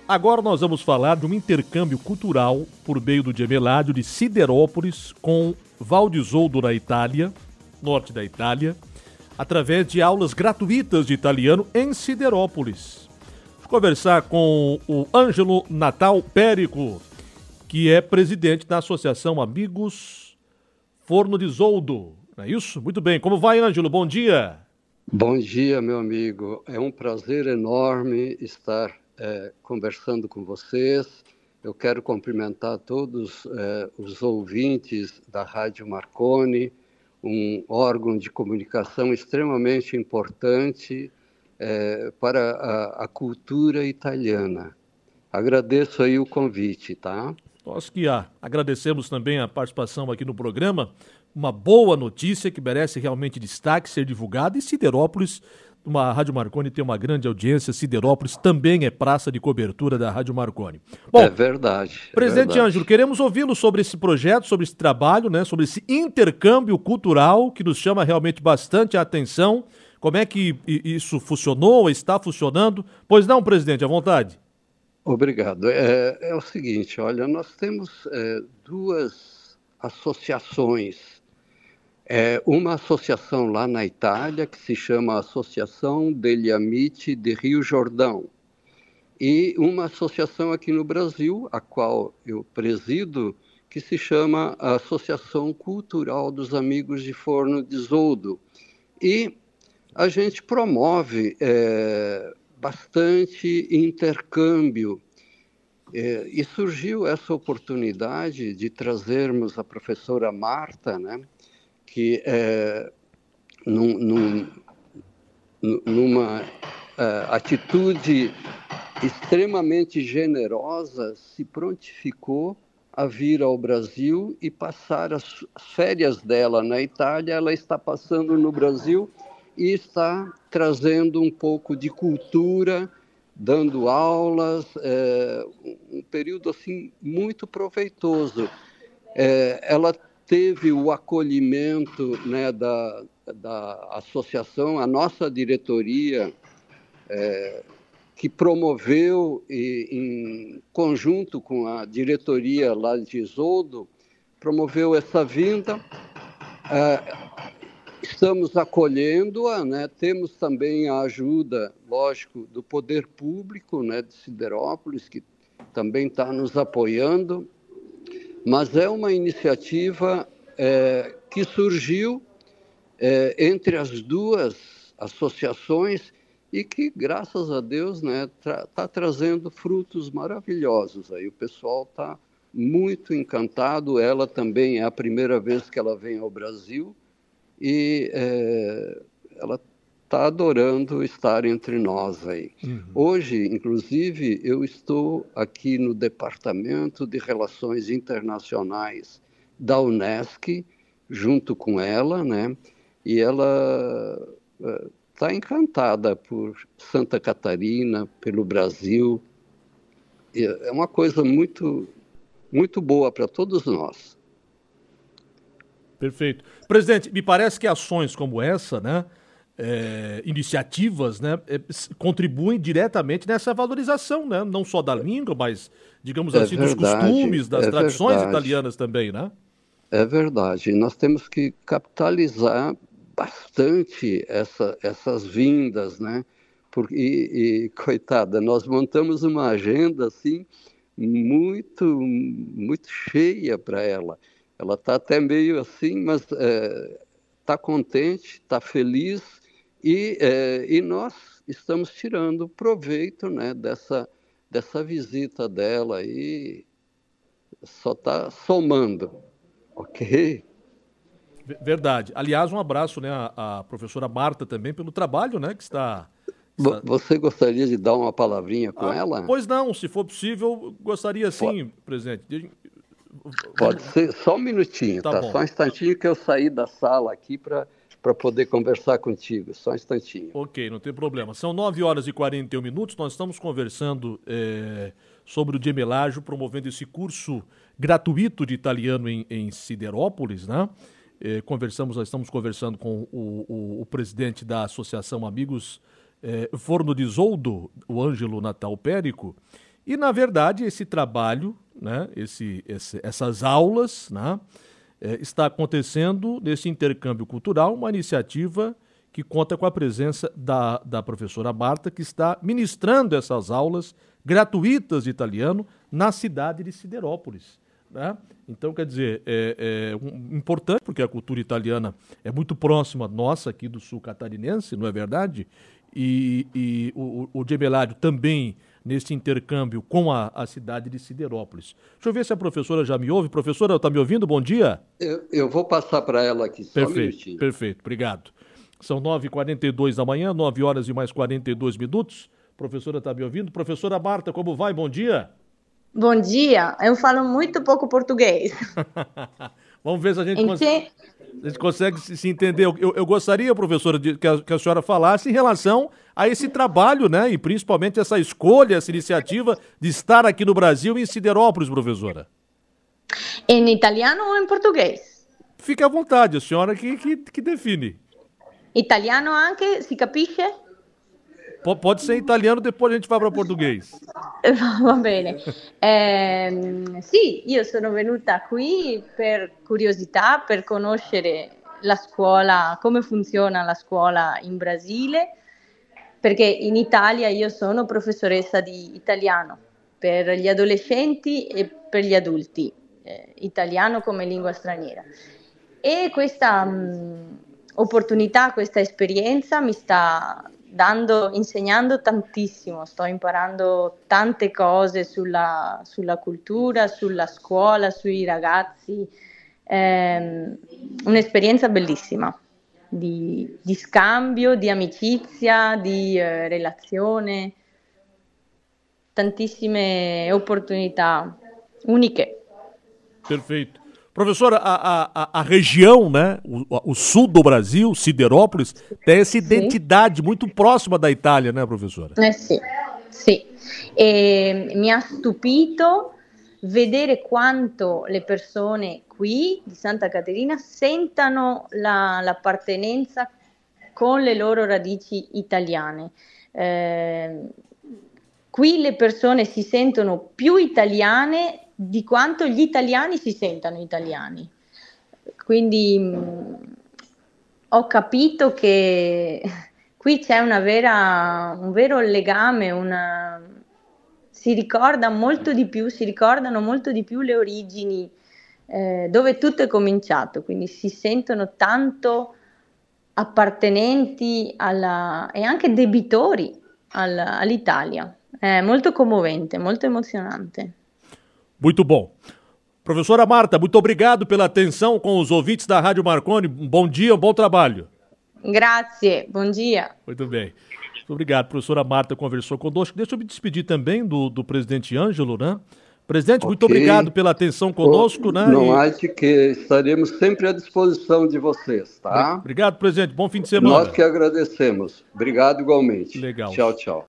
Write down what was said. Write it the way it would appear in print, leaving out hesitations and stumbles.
Agora nós vamos falar de um intercâmbio cultural por meio do Gemeládio de Siderópolis com Val di Zoldo na Itália, norte da Itália, através de aulas gratuitas de italiano em Siderópolis. Vou conversar com o Ângelo Natal Périco, que é presidente da Associação Amigos Forno di Zoldo. Não é isso? Muito bem. Como vai, Ângelo? Bom dia. Bom dia, meu amigo. É um prazer enorme estar conversando com vocês. Eu quero cumprimentar todos os ouvintes da Rádio Marconi, um órgão de comunicação extremamente importante para a cultura italiana. Agradeço aí o convite, tá? Nós que agradecemos também a participação aqui no programa. Uma boa notícia que merece realmente destaque, ser divulgada. E Siderópolis, a Rádio Marconi tem uma grande audiência. Siderópolis também é praça de cobertura da Rádio Marconi. Bom, é verdade. Presidente Ângelo, queremos ouvi-lo sobre esse projeto, sobre esse trabalho, né, sobre esse intercâmbio cultural que nos chama realmente bastante a atenção. Como é que isso funcionou, está funcionando? Pois não, presidente, à vontade. Obrigado. É o seguinte, olha, nós temos duas associações. Uma associação lá na Itália, que se chama Associação degli Amici di Rio Jordão, e uma associação aqui no Brasil, a qual eu presido, que se chama Associação Cultural dos Amigos de Forno di Zoldo. E a gente promove bastante intercâmbio. E surgiu essa oportunidade de trazermos a professora Marta, né, que numa atitude extremamente generosa se prontificou a vir ao Brasil e passar as férias dela na Itália. Ela está passando no Brasil e está trazendo um pouco de cultura, dando aulas, um período assim muito proveitoso. Ela teve o acolhimento, né, da associação, a nossa diretoria, que promoveu, em conjunto com a diretoria lá de Zoldo, promoveu essa vinda. Estamos acolhendo-a, né? Temos também a ajuda, lógico, do poder público, né, de Siderópolis, que também está nos apoiando. Mas é uma iniciativa que surgiu entre as duas associações e que, graças a Deus, né, tá trazendo frutos maravilhosos. Aí o pessoal está muito encantado. Ela também é a primeira vez que ela vem ao Brasil e ela está adorando estar entre nós aí. Uhum. Hoje, inclusive, eu estou aqui no Departamento de Relações Internacionais da UNESCO, junto com ela, né? E ela está encantada por Santa Catarina, pelo Brasil. E é uma coisa muito, muito boa para todos nós. Perfeito. Presidente, me parece que ações como essa, né? Iniciativas, né, contribuem diretamente nessa valorização, né, não só da língua, mas, digamos assim, dos costumes, das tradições italianas também, né? É verdade. Nós temos que capitalizar bastante essas vindas, né? E, coitada, nós montamos uma agenda assim muito, muito cheia para ela. Ela está até meio assim, mas está contente, está feliz. E nós estamos tirando proveito, né, dessa visita dela e só está somando, ok? Verdade. Aliás, um abraço, né, à professora Marta também pelo trabalho, né, que está... Você gostaria de dar uma palavrinha com ela? Pois não, se for possível, gostaria sim, presidente. Pode ser, só um minutinho, tá? Só um instantinho que eu saí da sala aqui para poder conversar contigo, só um instantinho. Ok, não tem problema. São 9h41, nós estamos conversando sobre o Gemeládio, promovendo esse curso gratuito de italiano em Siderópolis, né? Nós estamos conversando com o presidente da Associação Amigos Forno di Zoldo, o Ângelo Natal Périco, E, na verdade, esse trabalho, né, essas aulas, né, está acontecendo nesse intercâmbio cultural, uma iniciativa que conta com a presença da professora Marta, que está ministrando essas aulas gratuitas de italiano na cidade de Siderópolis, né? Então, quer dizer, importante, porque a cultura italiana é muito próxima nossa aqui do sul catarinense, não é verdade? E o Gemellário também nesse intercâmbio com a cidade de Siderópolis. Deixa eu ver se a professora já me ouve. Professora, está me ouvindo? Bom dia. Eu vou passar para ela aqui, só um minutinho. Perfeito, obrigado. São 9h42 da manhã, 9 horas e mais 42 minutos. Professora, está me ouvindo? Professora Marta, como vai? Bom dia. Bom dia. Eu falo muito pouco português. Vamos ver se a gente consegue se entender. Eu gostaria, professora, que a senhora falasse em relação a esse trabalho, né? E principalmente essa escolha, essa iniciativa de estar aqui no Brasil, em Siderópolis, professora. Em italiano ou em português? Fique à vontade, a senhora que define. Italiano anche, si capisce? Pode ser italiano, depois a gente vai para português. Va bene. Sì, io sono venuta qui per curiosità, per conoscere la scuola, come funziona la scuola in Brasile, perché in Italia io sono professoressa di italiano per gli adolescenti e per gli adulti, italiano come lingua straniera. E questa opportunità, questa esperienza mi sta insegnando tantissimo, sto imparando tante cose sulla cultura, sulla scuola, sui ragazzi, un'esperienza bellissima di scambio, di amicizia, di relazione, tantissime opportunità uniche. Perfeito. Professora, a região, né, o sul do Brasil, Siderópolis, tem essa identidade muito próxima da Itália, né, professora? Sì. E mi ha stupito vedere quanto le persone qui di Santa Caterina sentano l'appartenenza con le loro radici italiane. Qui le persone si sentono più italiane di quanto gli italiani si sentano italiani. Quindi ho capito che qui c'è un vero legame, si ricordano molto di più le origini, dove tutto è cominciato, quindi si sentono tanto appartenenti e anche debitori all'Italia. È molto commovente, molto emozionante. Muito bom. Professora Marta, muito obrigado pela atenção com os ouvintes da Rádio Marconi. Um bom dia, um bom trabalho. Grazie, bom dia. Muito bem. Muito obrigado. Professora Marta conversou conosco. Deixa eu me despedir também do presidente Ângelo, né? Presidente, muito obrigado pela atenção conosco, né? Não acho que estaremos sempre à disposição de vocês, tá? Obrigado, presidente. Bom fim de semana. Nós que agradecemos. Obrigado igualmente. Legal. Tchau, tchau.